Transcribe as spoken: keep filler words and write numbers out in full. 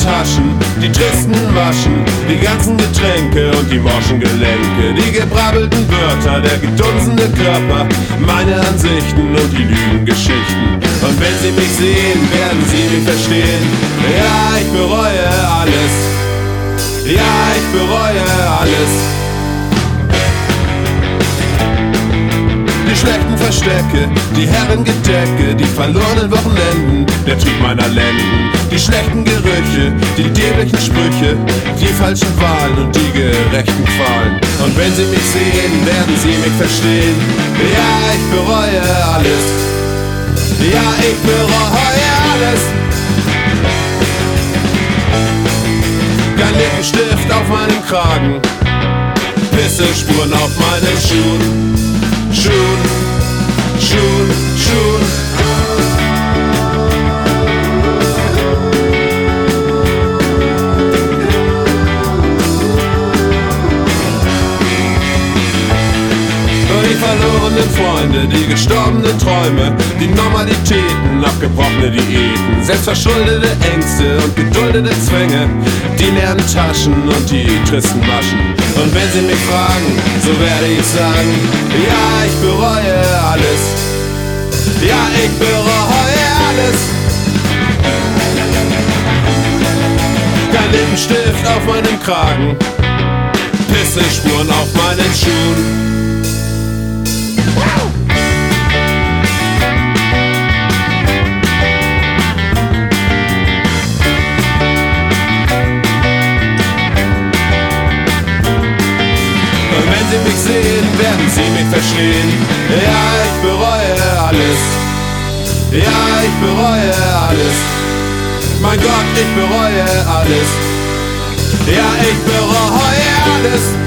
Taschen, die tristen Maschen, die ganzen Getränke und die morschen Gelenke, die gebrabbelten Wörter, der gedunsene Körper, meine Ansichten und die Lügengeschichten. Und wenn sie mich sehen, werden sie mich verstehen. Ja, ich bereue alles. Ja, ich bereue alles. Die schlechten Verstecke, die Herrengedecke, die verlorenen Wochenenden, der Trieb meiner Lenden, die schlechten Gerüche, die dämlichen Sprüche, die falschen Wahlen und die gerechten Qualen. Und wenn sie mich sehen, werden sie mich verstehen. Ja, ich bereue alles. Ja, ich bereue alles. Kein Lippenstift auf meinem Kragen, Pissespuren auf meinen Schuhen. Schuhen, Schuhen, Schuhen. Die verlorenen Freunde, die gestorbenen Träume, die Normalitäten, abgebrochene Diäten, selbstverschuldete Ängste und geduldete Zwänge, die leeren Taschen und die tristen Maschen. Und wenn sie mich fragen, so werde ich sagen, ja, ich bereue alles. Ja, ich bereue alles. Kein Lippenstift auf meinem Kragen, Pissespuren auf meinen Schuhen. Wenn sie mich sehen, werden sie mich verstehen. Ja, ich bereue alles. Ja, ich bereue alles. Mein Gott, ich bereue alles. Ja, ich bereue alles.